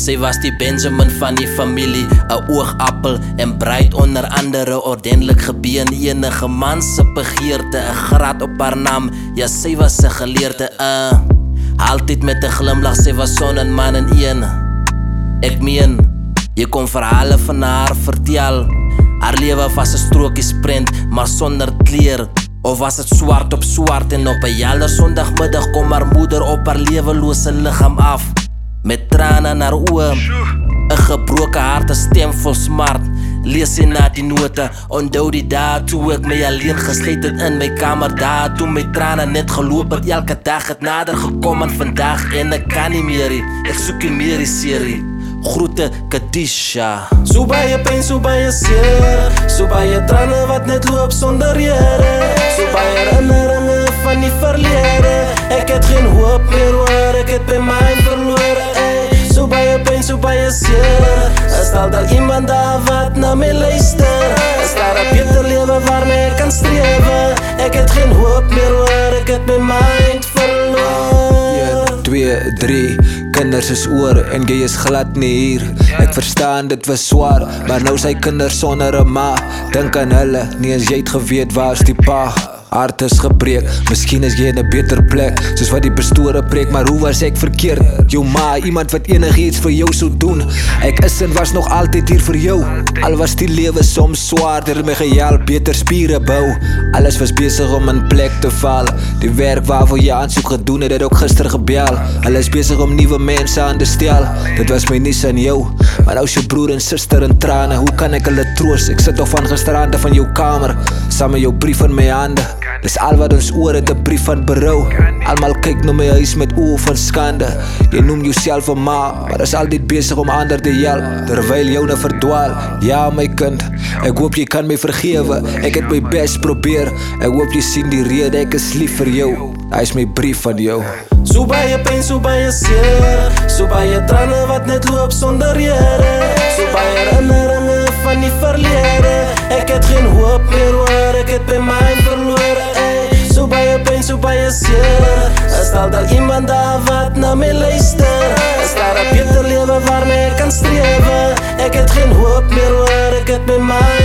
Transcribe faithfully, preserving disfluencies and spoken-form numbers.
Sy was die Benjamin van die familie, 'n oogappel en bruid onder andere ordentlik gebeen. Enige man se begeerte, 'n graad op haar naam, ja sy was 'n geleerde. uh, Altyd met 'n glimlach, sy was son en man in een. Ek meen, jy kon verhale van haar vertel. Haar lewe was 'n strokiesprent, maar sonder kleur. Of was het swart op swart en op 'n helder sondagmiddag kom haar moeder op haar lewelose liggaam af. Met trane in haar oë, 'n gebroke hart, 'n stem vol smart. Lees sy na die note, onthou die dae toe ek my alleen gesluit het in my kamer. Daar toe my trane net geloop het, elke dag het nader gekom en vandag en ek kan nie meer nie, ek soek nie meer die serie. Groete Kadisha. So baie pyn, so baie seer, so baie trane wat net loop sonder rede, so baie herinneringe van die verlede. Ek het geen hoop meer hoor, ek het by my verloor. Ey. So baie pyn, so baie seer, is daar daar iemand daar wat na my luister? Is daar 'n beter lewe waarmee ek kan strewe? Ek het geen hoop meer hoor, ek het my mind verloor. Twee, drie, kinders is oor en jy is glad nie hier. Ek verstaan dit was swaar, maar nou sy kinders sonder 'n ma. Dink aan hulle, nie eens jy het geweet waar's die pa. Hart is gebreek, miskien is jy in 'n beter plek, soos wat die pastore preek, maar hoe was ek verkeerd? Jou ma, iemand wat enigiets vir jou sou doen. Ek is en was nog altyd hier vir jou. Al was die lewe soms swaar, het my gehelp beter spiere bou. Alles was besig om in plek te val. Die werk waarvoor jy aansoek gedoen het, het ook gister gebel. Hulle is besig om nuwe mense aan te stel. Dit was my nies aan jou, maar nou is jou broer en suster in trane. Hoe kan ek hulle troos? Ek sit nog van gisterande van jou kamer, saam met jou brief in my hande. Dis al wat ons oor het, 'n brief van berou. Almal kyk na my huis met oë van skande. Jy noem jouself 'n ma, maar is altyd besig om ander te help, terwyl jou nou verdwaal. Ja my kind, ek hoop jy kan my vergewe. Ek het my bes probeer. Ek hoop jy sien die rede, ek is lief vir jou. Hy is my brief van jou. So baie pyn, so baie seer, so baie trane wat net loop sonder rede, so baie herinneringe van die verlede. Ek het geen hoop meer hoor, ek het by my verloor. Ey. So baie pyn, so baie seer, is daar daar iemand daar wat na my luister? Is daar 'n beter lewe waarmee ek kan strewe? Ek het geen hoop meer hoor, ek het by my